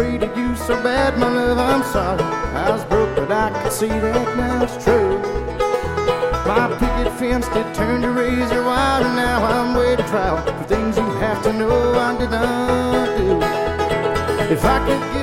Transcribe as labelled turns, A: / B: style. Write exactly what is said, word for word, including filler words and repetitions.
A: treated you so bad, my love, I'm sorry. I was broke, but I could see that now it's true. My picket fence did turn to razor wire, and now I'm way to trial for things you have to know I did not do. If I could get